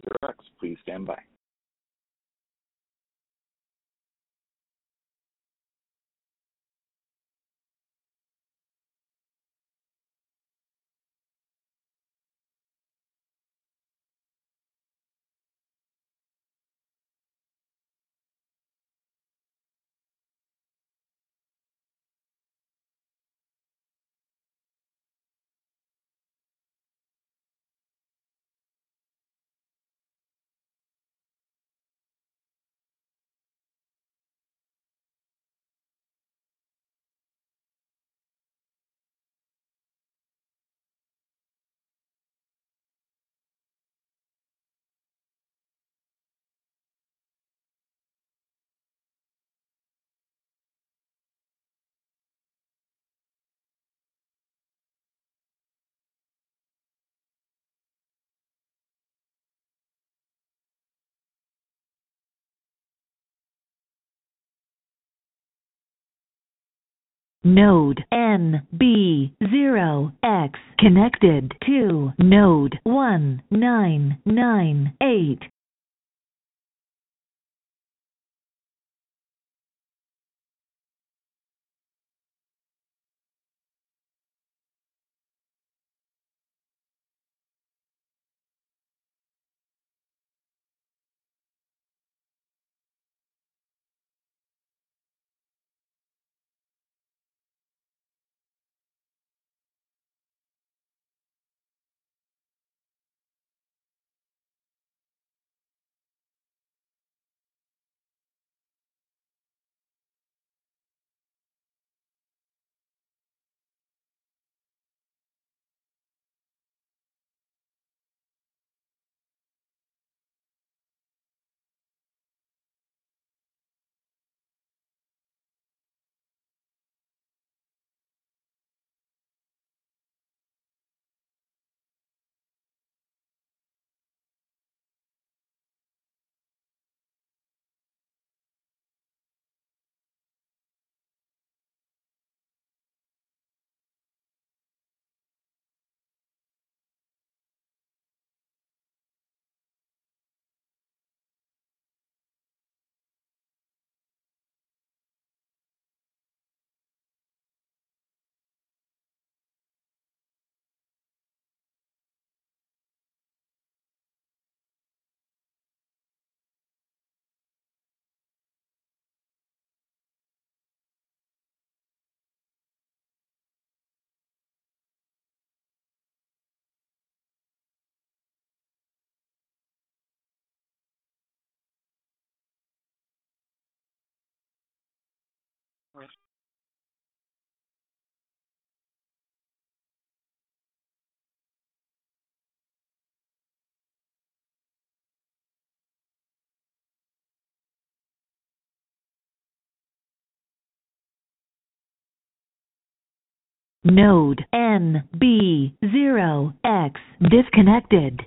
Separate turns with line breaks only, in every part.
X. Please stand by.
Node NB0X connected to node 1998. Node NB0X disconnected.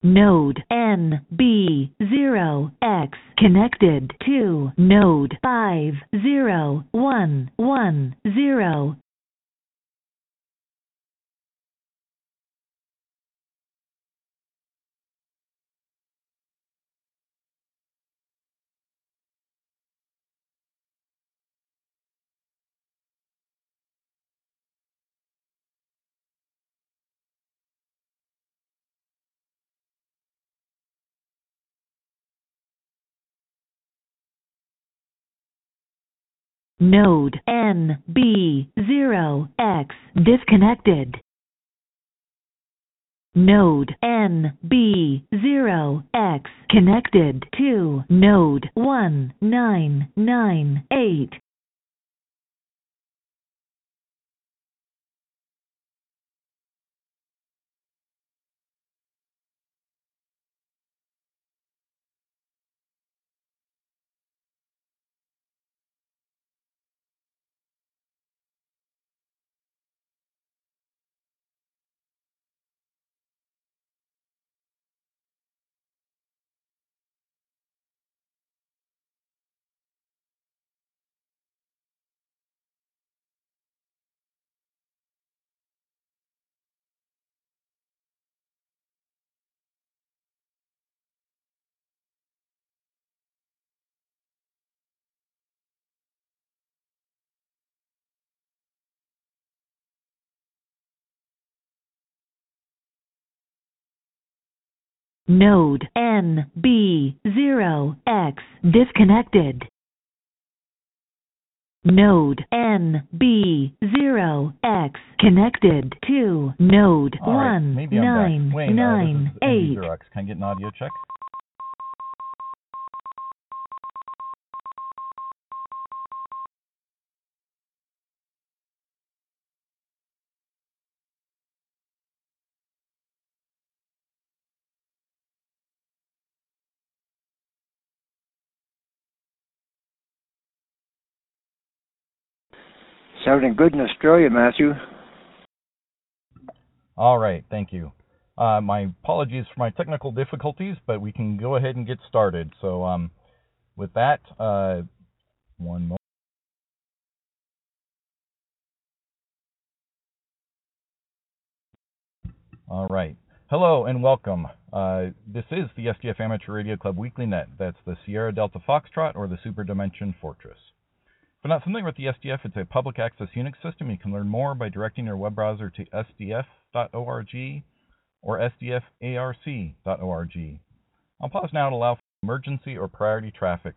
Node NB0X connected to node 50110. Node NB0X disconnected. Node NB0X connected to node 1998. Node NB0X disconnected. Node NB0X connected to node 1998.
Can I get an audio check?
Sounding good in Australia, Matthew.
All right, thank you. My apologies for my technical difficulties, but we can go ahead and get started. So with that, one moment. All right. Hello and welcome. This is the SDF Amateur Radio Club Weekly Net. That's the Sierra Delta Foxtrot or the Super Dimension Fortress. If you're not familiar with the SDF, it's a public access Unix system. You can learn more by directing your web browser to sdf.org or sdfarc.org. I'll pause now to allow for emergency or priority traffic.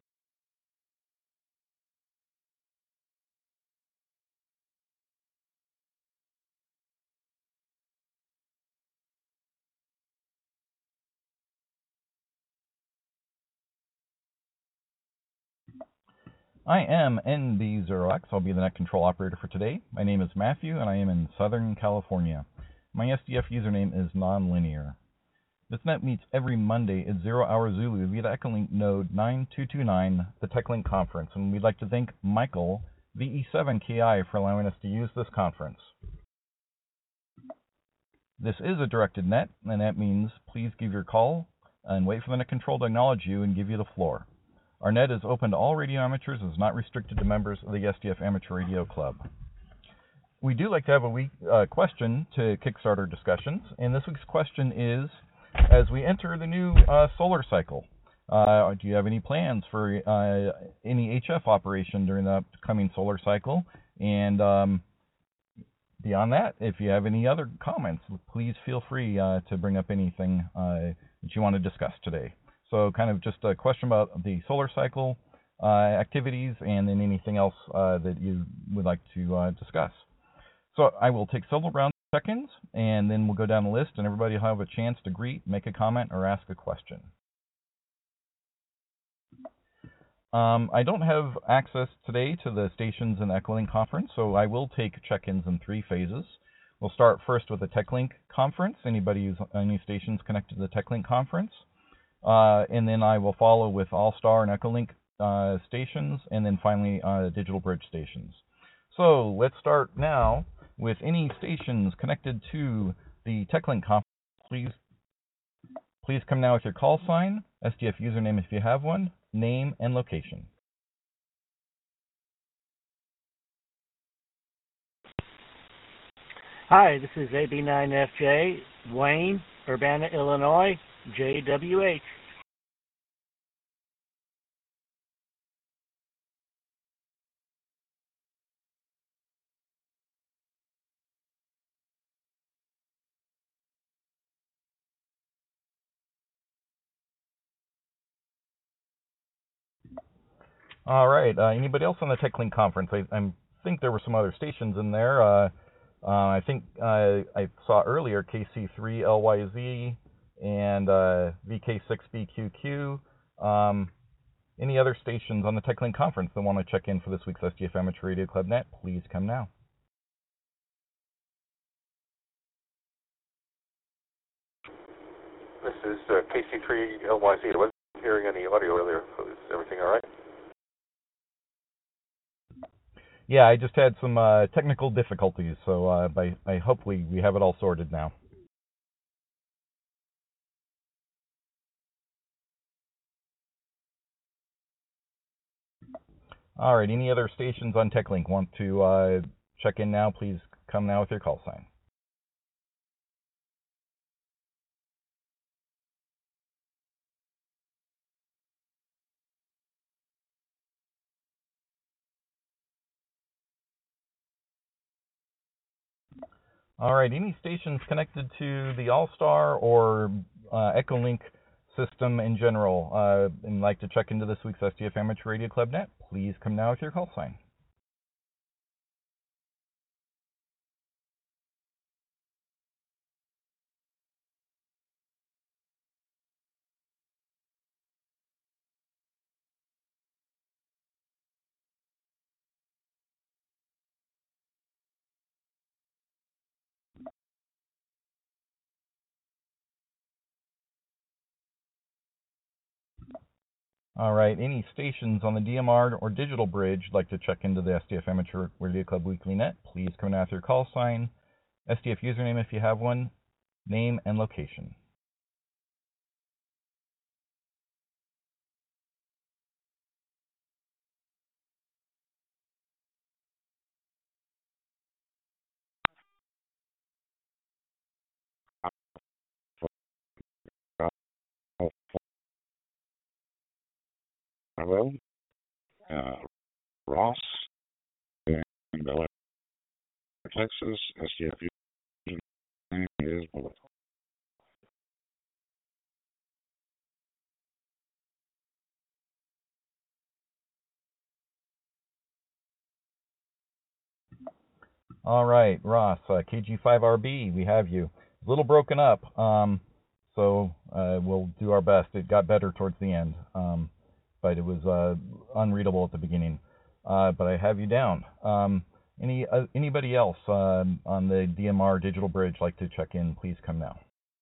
I am NB0X. I'll be the net control operator for today. My name is Matthew, and I am in Southern California. My SDF username is nonlinear. This net meets every Monday at 0 hour Zulu via the Echolink node 9229, the TechLink conference, and we'd like to thank Michael, VE7KI, for allowing us to use this conference. This is a directed net, and that means please give your call and wait for the net control to acknowledge you and give you the floor. Our net is open to all radio amateurs and is not restricted to members of the SDF Amateur Radio Club. We do like to have a question to kickstart our discussions, and this week's question is, as we enter the new solar cycle, do you have any plans for any HF operation during the upcoming solar cycle? And beyond that, if you have any other comments, please feel free to bring up anything that you want to discuss today. So kind of just a question about the solar cycle activities and then anything else that you would like to discuss. So I will take several rounds of seconds, and then we'll go down the list, and everybody will have a chance to greet, make a comment, or ask a question. I don't have access today to the stations in the Echolink conference, so I will take check-ins in 3 phases. We'll start first with the TechLink conference, any stations connected to the TechLink conference. And then I will follow with All-Star and Echolink stations, and then finally Digital Bridge stations. So let's start now with any stations connected to the TechLink conference. Please Please come now with your call sign, SDF username if you have one, name, and location.
Hi, this is AB9FJ, Wayne, Urbana, Illinois, JWH.
All right. Anybody else on the TechLink conference? I think there were some other stations in there. I think I saw earlier KC3LYZ and VK6BQQ. Any other stations on the TechLink conference that want to check in for this week's SDF Amateur Radio Club Net, please come now.
This is KC3LYZ. I wasn't hearing any audio earlier. Is everything all right?
Yeah, I just had some technical difficulties, so I hopefully we have it all sorted now. All right, any other stations on TechLink want to check in now? Please come now with your call sign. All right, any stations connected to the All-Star or Echolink system in general and like to check into this week's SDF Amateur Radio Club Net, please come now with your call sign. All right, any stations on the DMR or Digital Bridge like to check into the SDF Amateur Radio Club Weekly Net, please come now with your call sign, SDF username if you have one, name, and location.
Hello, Ross, in Texas. SDF name is Bullet.
All right, Ross, KG5RB, we have you. A little broken up, so we'll do our best. It got better towards the end, but it was unreadable at the beginning. But I have you down. Anybody else on the DMR Digital Bridge like to check in, please come now.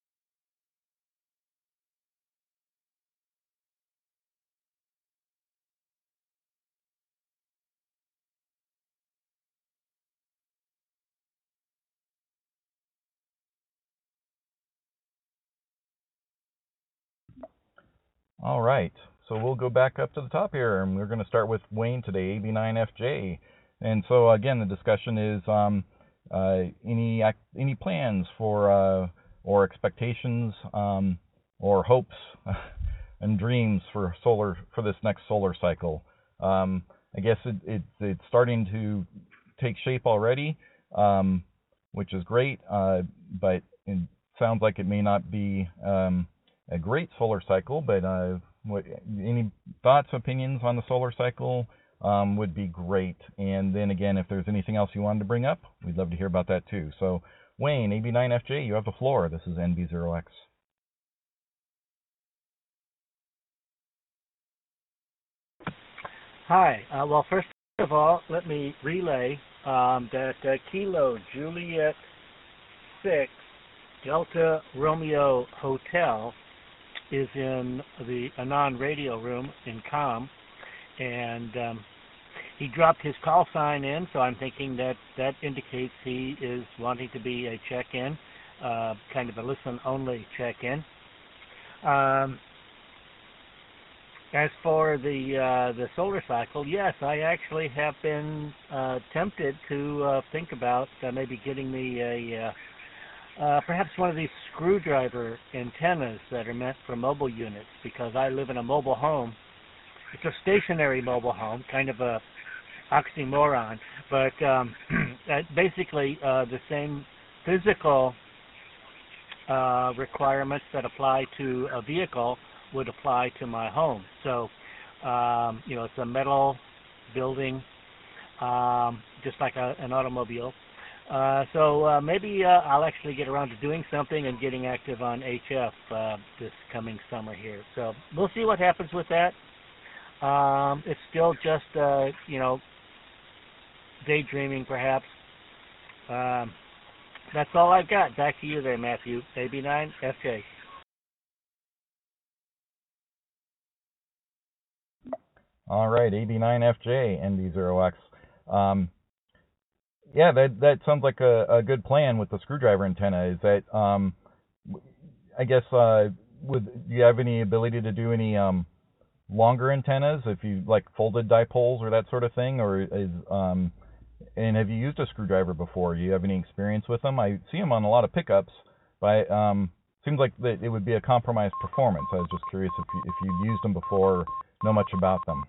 All right, so we'll go back up to the top here, and we're going to start with Wayne today, AB9FJ. And so again, the discussion is any plans for or expectations or hopes and dreams for this next solar cycle. I guess it's starting to take shape already, which is great, but it sounds like it may not be a great solar cycle, but any thoughts, opinions on the solar cycle would be great. And then again, if there's anything else you wanted to bring up, we'd love to hear about that too. So Wayne, AB9FJ, you have the floor. This is NB0X.
Hi. Well, first of all, let me relay that Kilo Juliet 6 Delta Romeo Hotel is in the Anon radio room in COM, and he dropped his call sign in, so I'm thinking that indicates he is wanting to be a check-in, kind of a listen-only check-in. As for the solar cycle, yes, I actually have been tempted to think about maybe getting me a perhaps one of these screwdriver antennas that are meant for mobile units, because I live in a mobile home. It's a stationary mobile home, kind of a oxymoron, but basically the same physical requirements that apply to a vehicle would apply to my home. So, it's a metal building, just like an automobile. So maybe I'll actually get around to doing something and getting active on HF this coming summer here. So we'll see what happens with that. It's still just, daydreaming perhaps. That's all I've got. Back to you there, Matthew. AB9, FJ.
All right, AB9FJ, ND0X. Yeah, that sounds like a good plan with the screwdriver antenna. Is that, I guess, do you have any ability to do any longer antennas, if you like folded dipoles or that sort of thing, or and have you used a screwdriver before? Do you have any experience with them? I see them on a lot of pickups, but seems like that it would be a compromised performance. I was just curious if you've used them before, know much about them.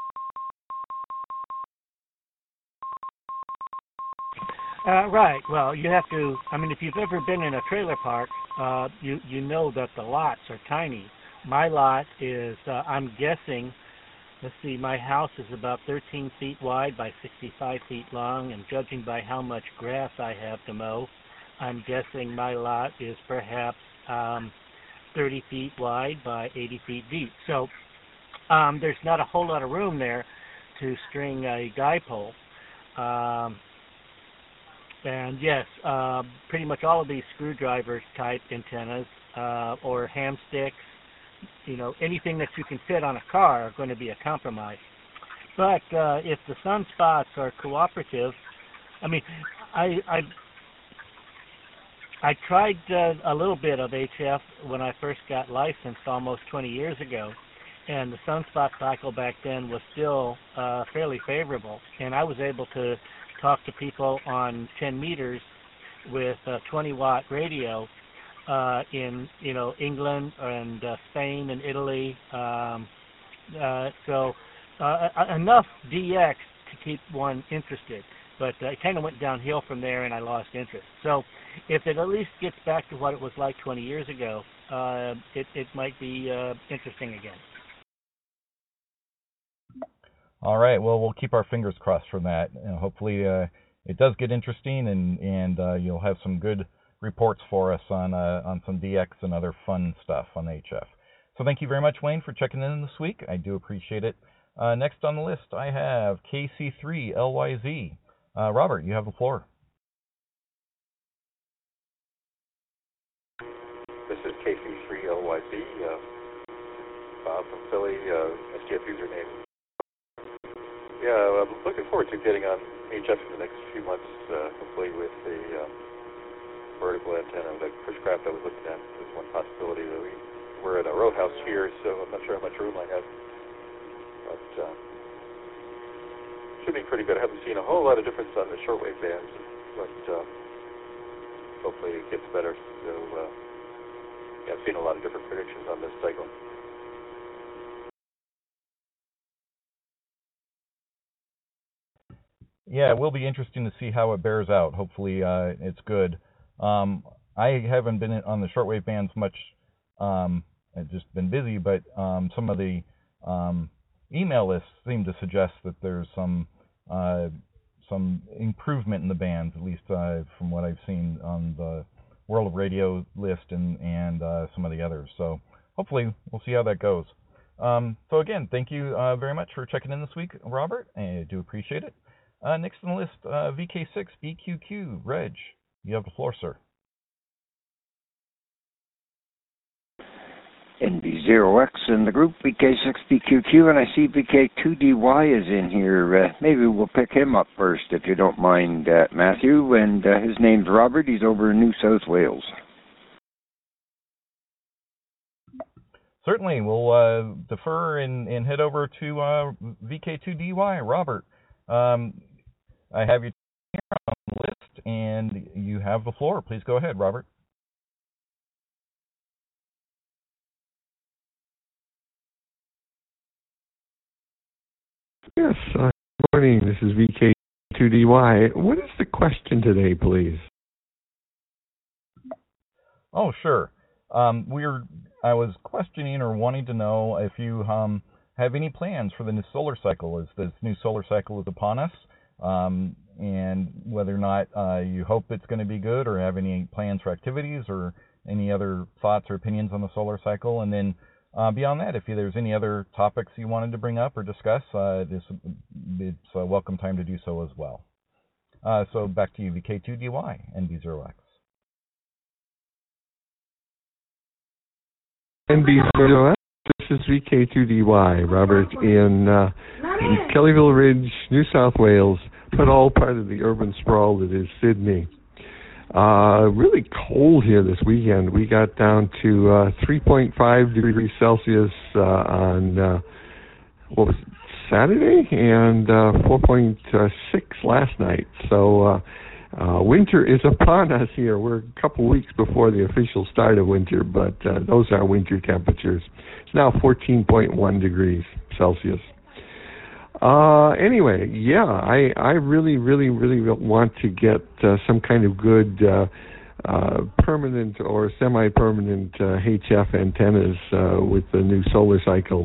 Right. Well, you have to. I mean, if you've ever been in a trailer park, you know that the lots are tiny. My lot is, I'm guessing, let's see, my house is about 13 feet wide by 65 feet long, and judging by how much grass I have to mow, I'm guessing my lot is perhaps 30 feet wide by 80 feet deep. So there's not a whole lot of room there to string a dipole. And yes, pretty much all of these screwdriver type antennas or ham sticks, anything that you can fit on a car are going to be a compromise. But if the sunspots are cooperative, I mean, I tried a little bit of HF when I first got licensed almost 20 years ago, and the sunspot cycle back then was still fairly favorable, and I was able to talk to people on 10 meters with a 20-watt radio in England and Spain and Italy. So enough DX to keep one interested. But it kind of went downhill from there, and I lost interest. So if it at least gets back to what it was like 20 years ago, it might be interesting again.
All right. Well, we'll keep our fingers crossed for that. Hopefully, it does get interesting, and you'll have some good reports for us on some DX and other fun stuff on HF. So thank you very much, Wayne, for checking in this week. I do appreciate it. Next on the list, I have KC3LYZ. Robert, you have the floor.
This is KC3LYZ. Bob from Philly, SGF username. Yeah, I'm looking forward to getting on HF in the next few months, hopefully with the vertical antenna. The Bushcraft I was looking at is one possibility. We're in a row house here, so I'm not sure how much room I have. But should be pretty good. I haven't seen a whole lot of difference on the shortwave bands, but hopefully it gets better. So I've seen a lot of different predictions on this cycle.
Yeah, it will be interesting to see how it bears out. Hopefully, it's good. I haven't been on the shortwave bands much. I've just been busy, but some of the email lists seem to suggest that there's some improvement in the bands, at least from what I've seen on the World of Radio list and some of the others. So hopefully, we'll see how that goes. So again, thank you very much for checking in this week, Robert. I do appreciate it. Next on the list, VK6BQQ, Reg. You have the floor, sir.
NB0X in the group, VK6BQQ, and I see VK2DY is in here. Maybe we'll pick him up first, if you don't mind, Matthew. And his name's Robert. He's over in New South Wales.
Certainly, we'll defer and head over to VK2DY. Robert, I have you here on the list, and you have the floor. Please go ahead, Robert.
Yes, good morning. This is VK2DY. What is the question today, please?
Oh, sure. I was questioning or wanting to know if you have any plans for the new solar cycle, as this new solar cycle is upon us, and whether or not you hope it's going to be good, or have any plans for activities or any other thoughts or opinions on the solar cycle. And then beyond that, if there's any other topics you wanted to bring up or discuss, it's a welcome time to do so as well. So back to you, VK2DY, NB0X.
NB0X, this is VK2DY, Robert, in Kellyville Ridge, New South Wales, but all part of the urban sprawl that is Sydney. Really cold here this weekend. We got down to 3.5 degrees Celsius on Saturday, and 4.6 last night. So winter is upon us here. We're a couple weeks before the official start of winter, but those are winter temperatures. It's now 14.1 degrees Celsius. Anyway, yeah, I really want to get some kind of good permanent or semi-permanent HF antennas with the new solar cycle.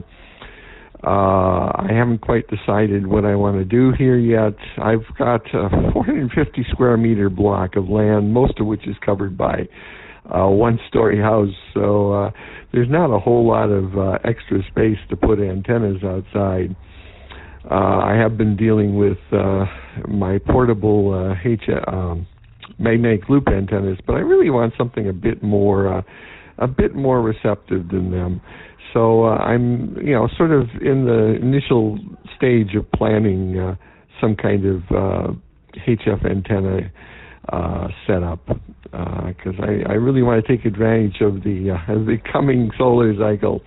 I haven't quite decided what I want to do here yet. I've got a 450 square meter block of land, most of which is covered by a one-story house, so there's not a whole lot of extra space to put antennas outside. I have been dealing with my portable magnetic loop antennas, but I really want something a bit more receptive than them. So I'm, sort of in the initial stage of planning some kind of HF antenna setup, because I really want to take advantage of the coming solar cycle.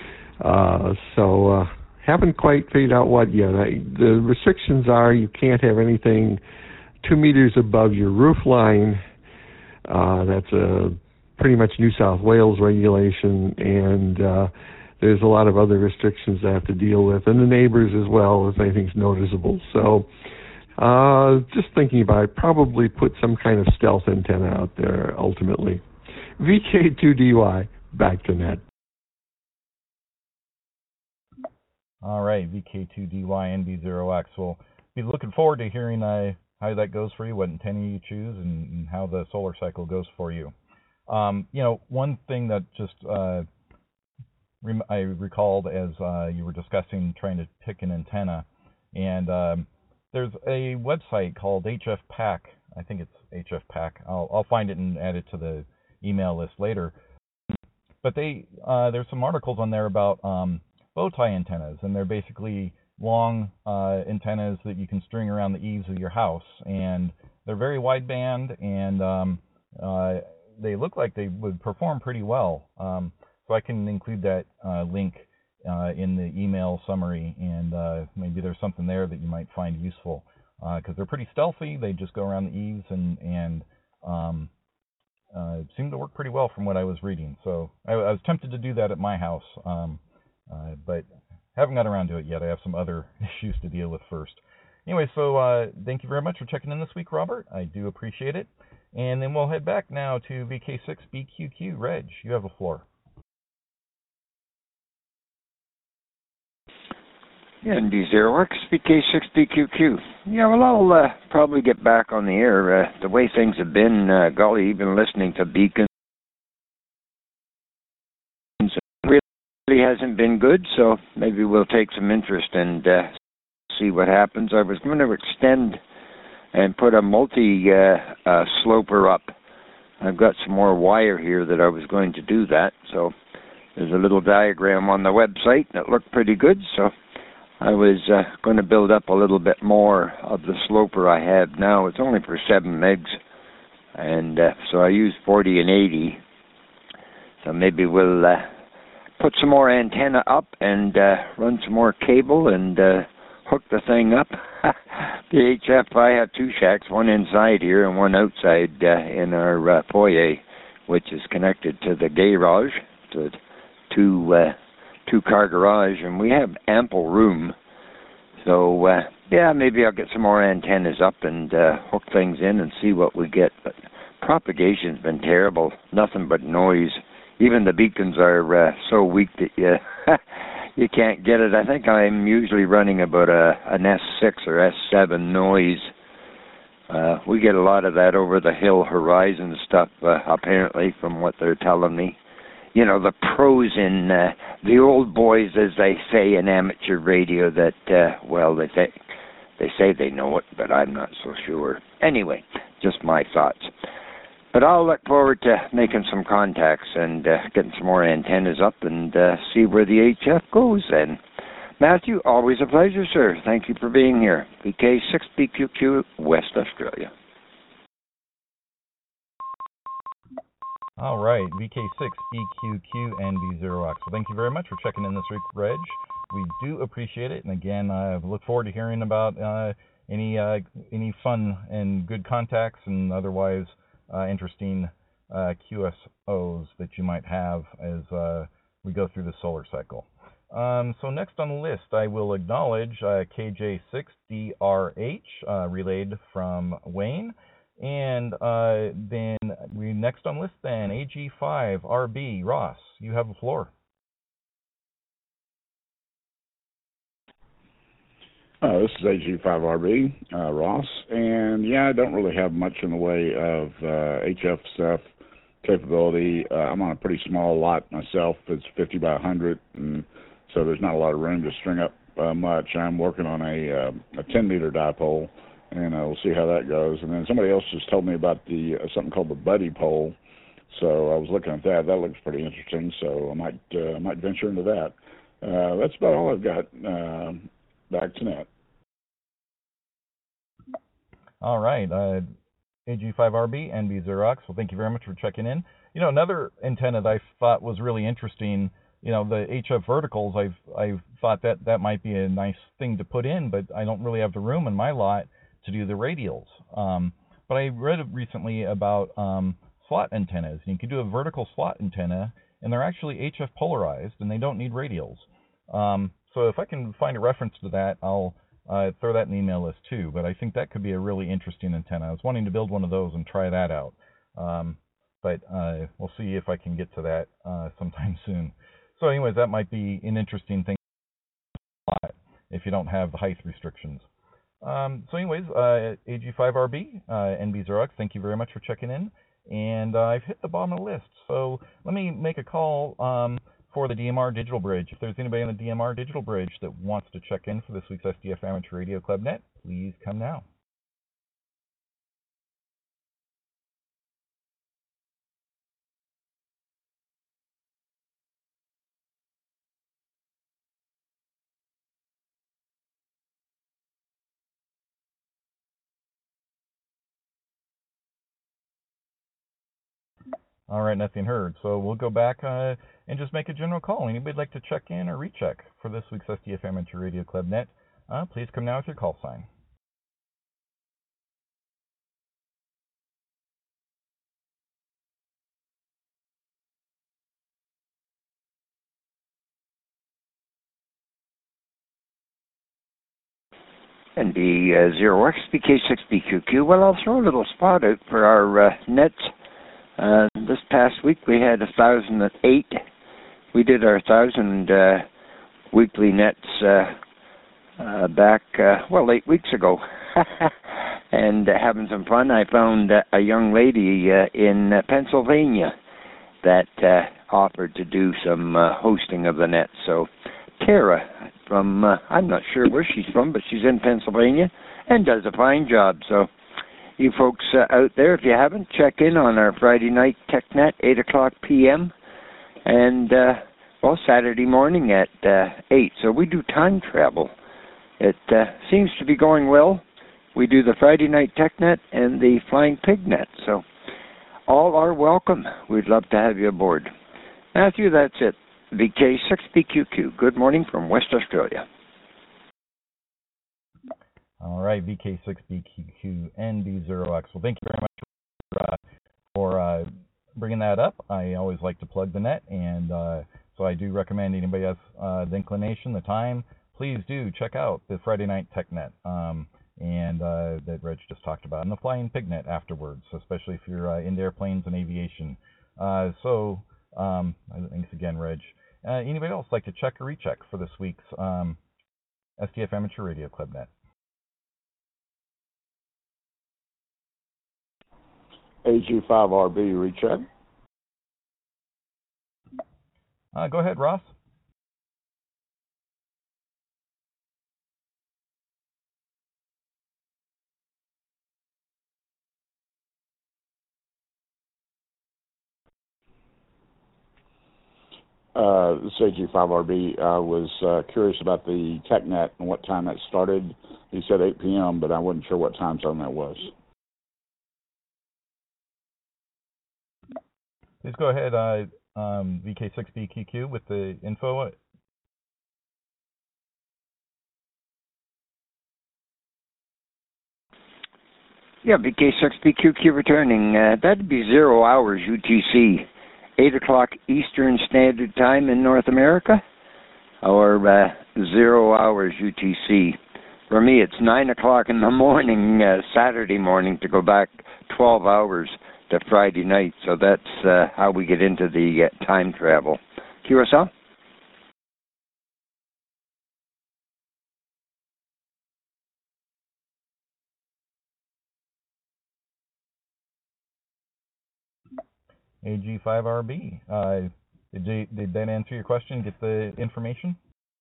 So haven't quite figured out what yet. The restrictions are you can't have anything 2 meters above your roof line. That's a pretty much New South Wales regulation, and there's a lot of other restrictions I have to deal with, and the neighbors as well, if anything's noticeable. So just thinking about it, probably put some kind of stealth antenna out there ultimately. VK2DY, back to Ned.
All right, VK2DY, NB0X. We'll be looking forward to hearing how that goes for you, what antenna you choose, and how the solar cycle goes for you. One thing that just I recalled as you were discussing trying to pick an antenna, and there's a website called HF Pack. I think it's HF Pack. I'll find it and add it to the email list later. But there's some articles on there about bow tie antennas, and they're basically long antennas that you can string around the eaves of your house, and they're very wideband, and they look like they would perform pretty well. So I can include that link in the email summary, and maybe there's something there that you might find useful, because they're pretty stealthy. They just go around the eaves and seem to work pretty well from what I was reading. So I was tempted to do that at my house, but haven't got around to it yet. I have some other issues to deal with first. Anyway, so thank you very much for checking in this week, Robert. I do appreciate it. And then we'll head back now to VK6BQQ. Reg, you have the floor.
NB0X, VK6BQQ. Yeah, well, I'll probably get back on the air. The way things have been, golly, even listening to Beacons really hasn't been good, so maybe we'll take some interest and see what happens. I was going to extend and put a multi-sloper up. I've got some more wire here that I was going to do that, so there's a little diagram on the website that looked pretty good, so I was going to build up a little bit more of the sloper I have now. It's only for 7 megs, and so I use 40 and 80. So maybe we'll put some more antenna up and run some more cable and hook the thing up. The HF, I have two shacks, one inside here and one outside in our foyer, which is connected to the garage, to two-car garage, and we have ample room. So, yeah, maybe I'll get some more antennas up and hook things in and see what we get. But propagation's been terrible, nothing but noise. Even the beacons are so weak that you can't get it. I think I'm usually running about an S6 or S7 noise. We get a lot of that over the hill horizon stuff, apparently, from what they're telling me. You know, the pros in the old boys, as they say in amateur radio, that, well, they say they know it, but I'm not so sure. Anyway, just my thoughts. But I'll look forward to making some contacts and getting some more antennas up and see where the HF goes then. Matthew, always a pleasure, sir. Thank you for being here. VK6BQQ, West Australia.
All right, VK6BQQ and B0X. So thank you very much for checking in this week, Reg. We do appreciate it. And again, I look forward to hearing about any fun and good contacts and otherwise interesting QSOs that you might have as we go through the solar cycle. So next on the list, I will acknowledge KJ6DRH, relayed from Wayne. And then we next on the list, then AG5RB, Ross, you have the floor.
This is AG5RB, Ross, and yeah, I don't really have much in the way of HF stuff capability. I'm on a pretty small lot myself. It's 50 by 100, and so there's not a lot of room to string up much. I'm working on a 10-meter dipole, and we'll see how that goes. And then somebody else just told me about the something called the Buddy pole, so I was looking at that. That looks pretty interesting, so I might venture into that. That's about all I've got. Back to net.
All right, AG5RB and B0X. Well, thank you very much for checking in. You know, another antenna that I thought was really interesting. You know, the HF verticals. I thought that might be a nice thing to put in, but I don't really have the room in my lot to do the radials. But I read recently about slot antennas. You can do a vertical slot antenna, and they're actually HF polarized, and they don't need radials. So if I can find a reference to that, I'll throw that in the email list too. But I think that could be a really interesting antenna. I was wanting to build one of those and try that out. But we'll see if I can get to that sometime soon. So anyways, that might be an interesting thing if you don't have the height restrictions. So anyways, AG5RB and B0X, thank you very much for checking in. And I've hit the bottom of the list. So let me make a call for the DMR Digital Bridge. If there's anybody on the DMR Digital Bridge that wants to check in for this week's SDF Amateur Radio Club Net, please come now. All right, nothing heard. So we'll go back and just make a general call. Anybody like to check in or recheck for this week's SDF Amateur Radio Club Net, please come now with your call sign.
And the 0X BK6BQQ. Well, I'll throw a little spot out for our nets. This past week we had 1,008. We did our 1,000 weekly nets back, 8 weeks ago. And having some fun. I found a young lady in Pennsylvania that offered to do some hosting of the net. So Tara from, I'm not sure where she's from, but she's in Pennsylvania and does a fine job. So you folks out there, if you haven't, check in on our Friday night TechNet, 8 o'clock p.m. and, Saturday morning at 8. So we do time travel. It seems to be going well. We do the Friday night TechNet and the Flying Pig Net. So all are welcome. We'd love to have you aboard. Matthew, that's it. VK6BQQ. Good morning from West Australia.
All right, VK6BQQNB0X. Well, thank you very much for bringing that up. I always like to plug the net, and so I do recommend anybody has the inclination, the time, please do check out the Friday Night Tech Net and that Reg just talked about, and the Flying Pig Net afterwards, especially if you're into airplanes and aviation. Thanks again, Reg. Anybody else like to check or recheck for this week's STF Amateur Radio Club Net?
AG5RB recheck.
Go ahead, Ross.
This AG5RB. I was curious about the TechNet and what time that started. He said 8 p.m., but I wasn't sure what time zone that was.
Please go ahead, VK6BQQ, with the info.
Yeah, VK6BQQ returning. That'd be 0 hours UTC. 8 o'clock Eastern Standard Time in North America, or 0 hours UTC. For me, it's 9 o'clock in the morning, Saturday morning, to go back 12 hours to Friday night. So that's how we get into the time travel. QSL?
AG5RB. Did that answer your question? Get the information?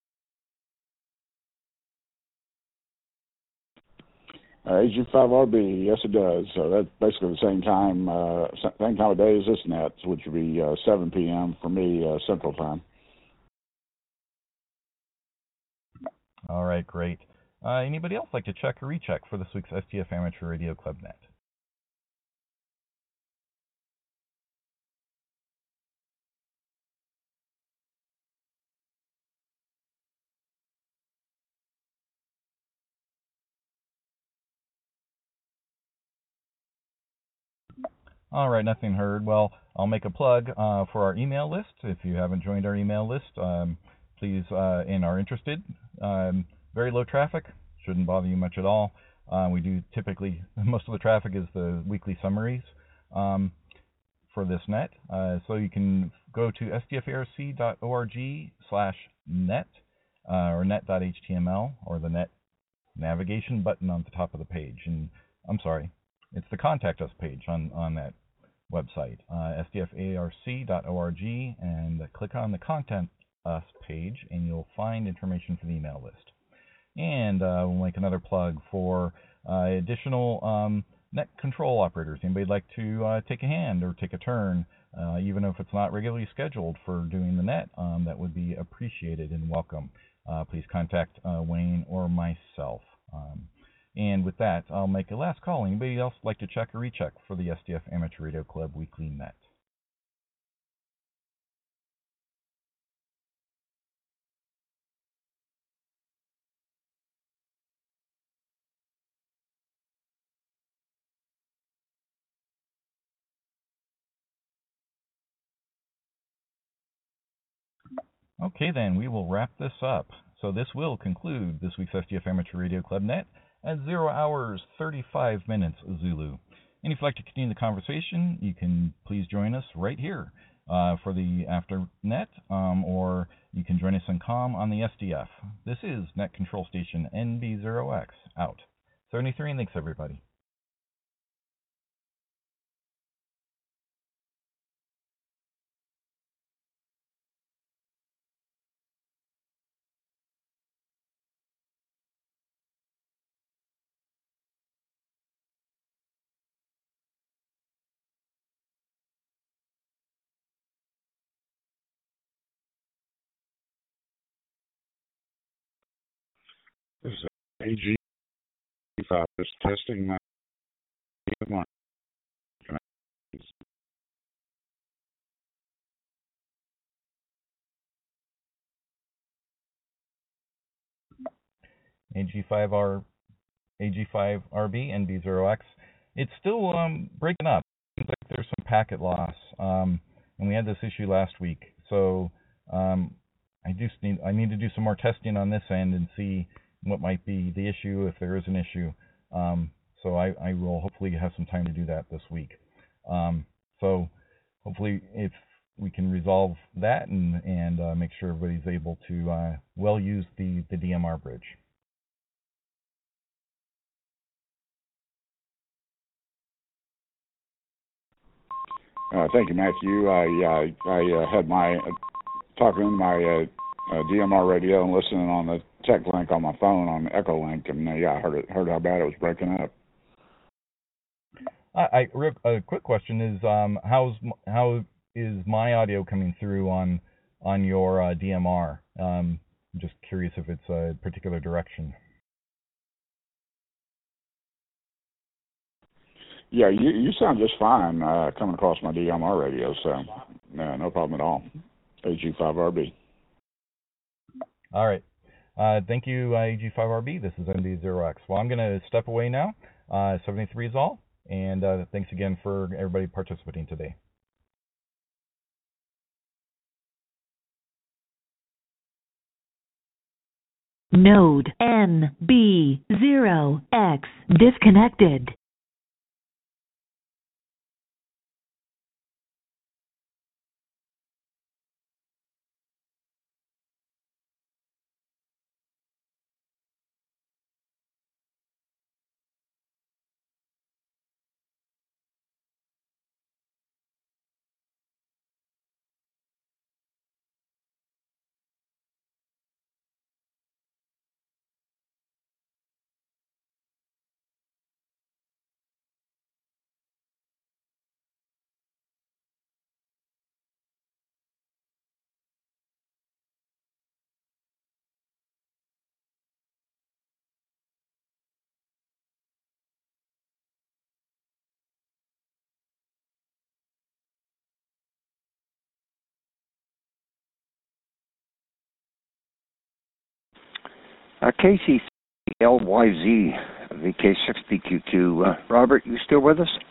AG5RB, yes it does. So that's basically the same time of day as this net, which would be 7 p.m. for me, Central Time.
All right, great. Anybody else like to check or recheck for this week's STF Amateur Radio Club Net? All right, nothing heard. Well, I'll make a plug for our email list. If you haven't joined our email list, please and are interested. Very low traffic, shouldn't bother you much at all. We do typically, most of the traffic is the weekly summaries for this net. So you can go to stfarc.org/net or net.html, or the net navigation button on the top of the page. And I'm sorry, it's the Contact Us page on that website, stfarc.org, and click on the Contact Us page, and you'll find information for the email list. And we'll make another plug for additional net control operators. Anybody like to take a hand or take a turn, even if it's not regularly scheduled, for doing the net, that would be appreciated and welcome. Please contact Wayne or myself. And with that, I'll make a last call. Anybody else like to check or recheck for the STF Amateur Radio Club Weekly Net? Okay, then, we will wrap this up. So this will conclude this week's STF Amateur Radio Club Net at 0 hours 35 minutes Zulu. And if you'd like to continue the conversation, you can please join us right here for the After Net, or you can join us in COM on the SDF. This is Net Control Station NB0X, out. 73, and thanks, everybody.
This is AG5, just testing my
AG5RB, NB0X, it's still breaking up. Seems like there's some packet loss, and we had this issue last week. So I need to do some more testing on this end and see what might be the issue, if there is an issue. So I will hopefully have some time to do that this week. So hopefully if we can resolve that and make sure everybody's able to well use the DMR bridge.
Thank you, Matthew. I had my talking in my DMR radio and listening on the tech link on my phone on the Echo Link, and I heard how bad it was breaking up.
A quick question is how is my audio coming through on your DMR? I'm just curious if it's a particular direction.
Yeah, you sound just fine coming across my DMR radio, so no problem at all. AG5RB.
All right. Thank you, AG5RB. This is NB0X. Well, I'm going to step away now. 73 is all. And thanks again for everybody participating today.
Node NB0X disconnected.
KC3LYZ, VK6BQ2. Robert, you still with us?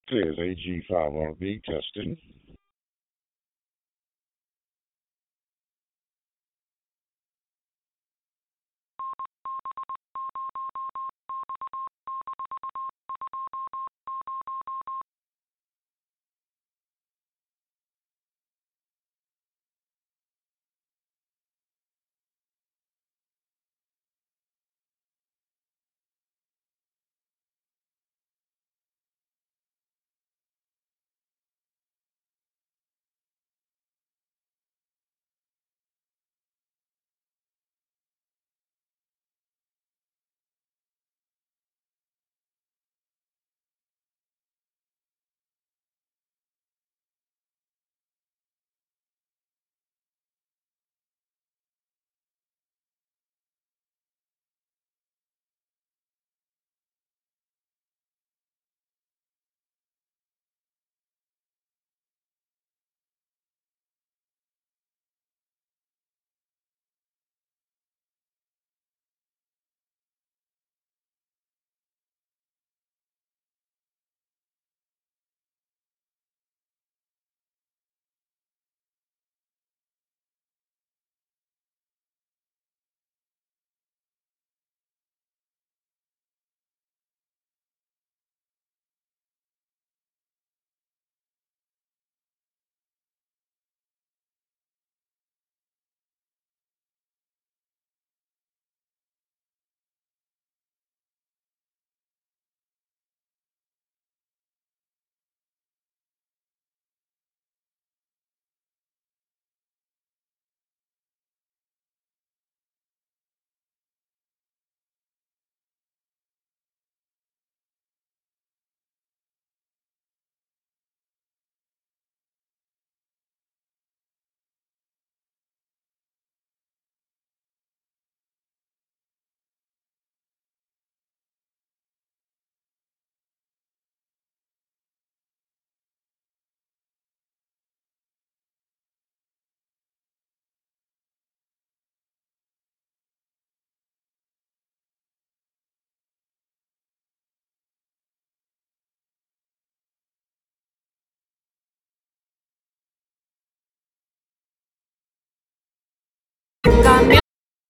Okay, is AG5RB testing?
Cambio